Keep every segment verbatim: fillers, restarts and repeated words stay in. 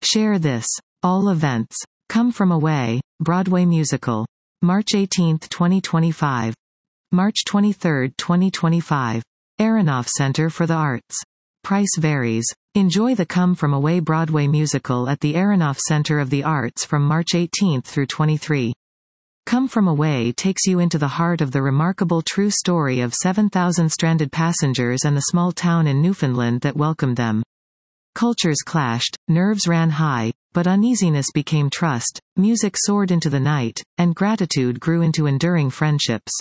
Share this. All events. Come From Away, Broadway musical. March eighteenth, twenty twenty-five. March twenty-third, twenty twenty-five. Aronoff Center for the Arts. Price varies. Enjoy the Come From Away Broadway musical at the Aronoff Center of the Arts from March eighteenth through twenty-third. Come From Away takes you into the heart of the remarkable true story of seven thousand stranded passengers and the small town in Newfoundland that welcomed them. Cultures clashed, nerves ran high, but uneasiness became trust, music soared into the night, and gratitude grew into enduring friendships.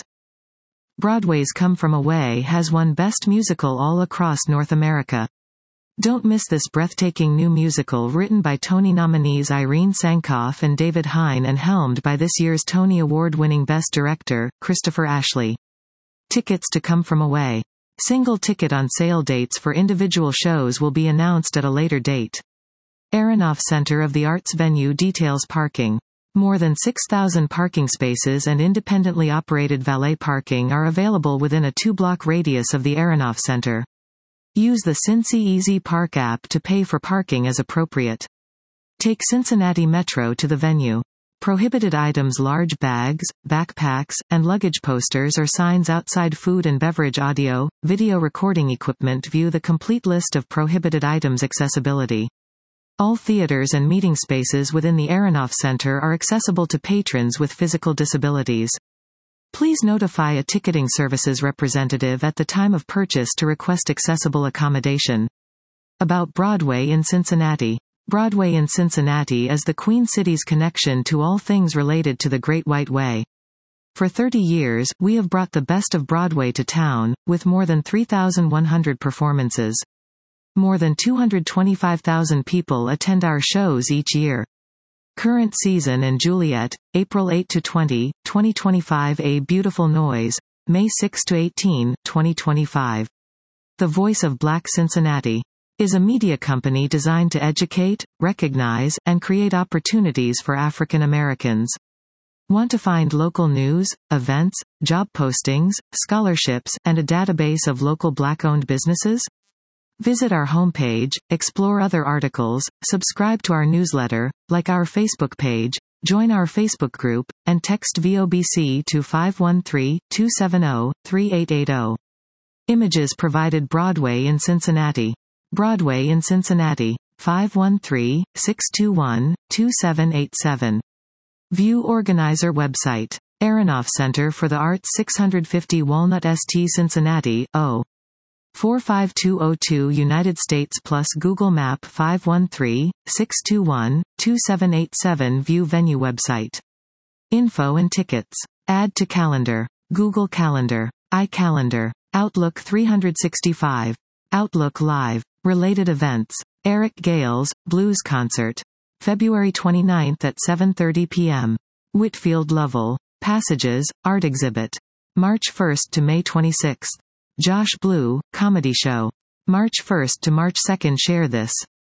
Broadway's Come From Away has won Best Musical all across North America. Don't miss this breathtaking new musical written by Tony nominees Irene Sankoff and David Hein and helmed by this year's Tony Award-winning Best Director, Christopher Ashley. Tickets to Come From Away. Single ticket on sale dates for individual shows will be announced at a later date. Aronoff Center of the Arts venue details parking. More than six thousand parking spaces and independently operated valet parking are available within a two-block radius of the Aronoff Center. Use the Cincy Easy Park app to pay for parking as appropriate. Take Cincinnati Metro to the venue. Prohibited items: large bags, backpacks, and luggage posters or signs outside food and beverage audio, video recording equipment. View the complete list of prohibited items. Accessibility. All theaters and meeting spaces within the Aronoff Center are accessible to patrons with physical disabilities. Please notify a ticketing services representative at the time of purchase to request accessible accommodation. About Broadway in Cincinnati. Broadway in Cincinnati is the Queen City's connection to all things related to the Great White Way. For thirty years, we have brought the best of Broadway to town, with more than three thousand one hundred performances. More than two hundred twenty-five thousand people attend our shows each year. Current season and Juliet, April eighth to twentieth, twenty twenty-five. A Beautiful Noise, May sixth to eighteenth, twenty twenty-five. The Voice of Black Cincinnati is a media company designed to educate, recognize, and create opportunities for African Americans. Want to find local news, events, job postings, scholarships, and a database of local Black-owned businesses? Visit our homepage, explore other articles, subscribe to our newsletter, like our Facebook page, join our Facebook group, and text V O B C to five one three, two seven zero, three eight eight zero. Images provided. Broadway in Cincinnati. Broadway in Cincinnati. five one three, six two one, two seven eight seven. View organizer website. Aronoff Center for the Arts, six fifty Walnut Street, Cincinnati, O four five two zero two, United States. Plus Google Map. Five one three, six two one, two seven eight seven. View venue website. Info and tickets. Add to calendar. Google Calendar. iCalendar. Outlook three sixty-five. Outlook Live. Related events. Eric Gales, Blues Concert. February twenty-ninth at seven thirty p m Whitfield Lovell. Passages, Art Exhibit. March first to May twenty-sixth. Josh Blue, Comedy Show. March first to March second. Share this.